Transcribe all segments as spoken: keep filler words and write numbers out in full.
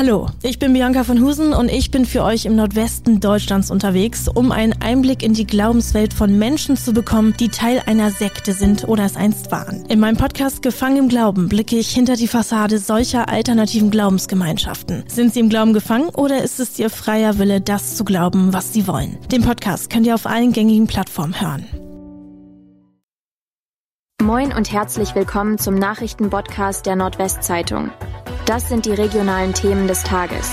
Hallo, ich bin Bianca von Husen und ich bin für euch im Nordwesten Deutschlands unterwegs, um einen Einblick in die Glaubenswelt von Menschen zu bekommen, die Teil einer Sekte sind oder es einst waren. In meinem Podcast Gefangen im Glauben blicke ich hinter die Fassade solcher alternativen Glaubensgemeinschaften. Sind sie im Glauben gefangen oder ist es ihr freier Wille, das zu glauben, was sie wollen? Den Podcast könnt ihr auf allen gängigen Plattformen hören. Moin und herzlich willkommen zum Nachrichtenpodcast der Nordwestzeitung. Das sind die regionalen Themen des Tages.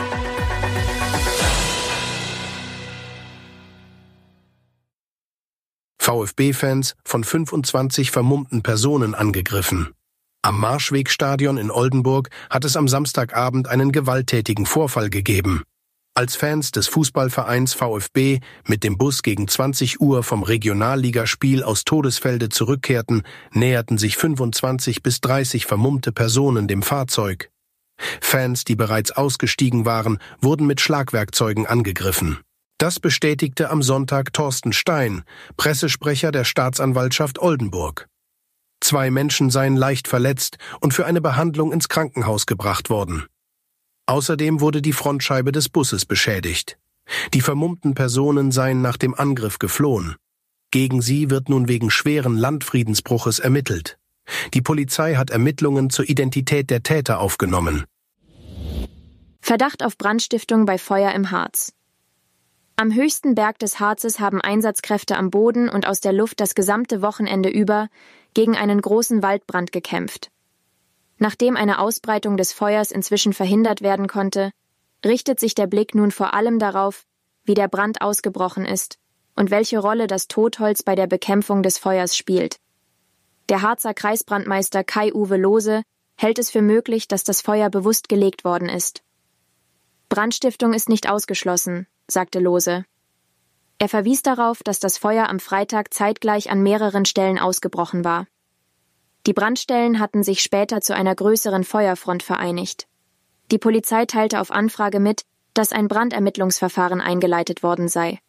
VfB-Fans von fünfundzwanzig vermummten Personen angegriffen. Am Marschwegstadion in Oldenburg hat es am Samstagabend einen gewalttätigen Vorfall gegeben. Als Fans des Fußballvereins VfB mit dem Bus gegen zwanzig Uhr vom Regionalligaspiel aus Todesfelde zurückkehrten, näherten sich fünfundzwanzig bis dreißig vermummte Personen dem Fahrzeug. Fans, die bereits ausgestiegen waren, wurden mit Schlagwerkzeugen angegriffen. Das bestätigte am Sonntag Thorsten Stein, Pressesprecher der Staatsanwaltschaft Oldenburg. Zwei Menschen seien leicht verletzt und für eine Behandlung ins Krankenhaus gebracht worden. Außerdem wurde die Frontscheibe des Busses beschädigt. Die vermummten Personen seien nach dem Angriff geflohen. Gegen sie wird nun wegen schweren Landfriedensbruches ermittelt. Die Polizei hat Ermittlungen zur Identität der Täter aufgenommen. Verdacht auf Brandstiftung bei Feuer im Harz. Am höchsten Berg des Harzes haben Einsatzkräfte am Boden und aus der Luft das gesamte Wochenende über gegen einen großen Waldbrand gekämpft. Nachdem eine Ausbreitung des Feuers inzwischen verhindert werden konnte, richtet sich der Blick nun vor allem darauf, wie der Brand ausgebrochen ist und welche Rolle das Totholz bei der Bekämpfung des Feuers spielt. Der Harzer Kreisbrandmeister Kai-Uwe Lohse hält es für möglich, dass das Feuer bewusst gelegt worden ist. Brandstiftung ist nicht ausgeschlossen, sagte Lohse. Er verwies darauf, dass das Feuer am Freitag zeitgleich an mehreren Stellen ausgebrochen war. Die Brandstellen hatten sich später zu einer größeren Feuerfront vereinigt. Die Polizei teilte auf Anfrage mit, dass ein Brandermittlungsverfahren eingeleitet worden sei.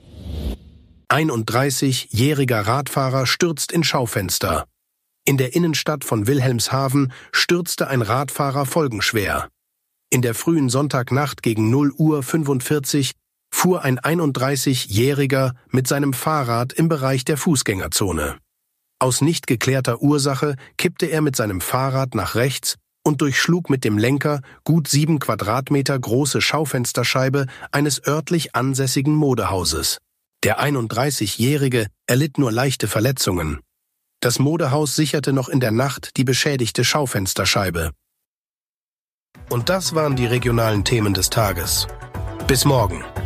einunddreißigjähriger Radfahrer stürzt in Schaufenster. In der Innenstadt von Wilhelmshaven stürzte ein Radfahrer folgenschwer. In der frühen Sonntagnacht gegen null Uhr fünfundvierzig fuhr ein einunddreißigjähriger mit seinem Fahrrad im Bereich der Fußgängerzone. Aus nicht geklärter Ursache kippte er mit seinem Fahrrad nach rechts und durchschlug mit dem Lenker gut sieben Quadratmeter große Schaufensterscheibe eines örtlich ansässigen Modehauses. Der einunddreißigjährige erlitt nur leichte Verletzungen. Das Modehaus sicherte noch in der Nacht die beschädigte Schaufensterscheibe. Und das waren die regionalen Themen des Tages. Bis morgen.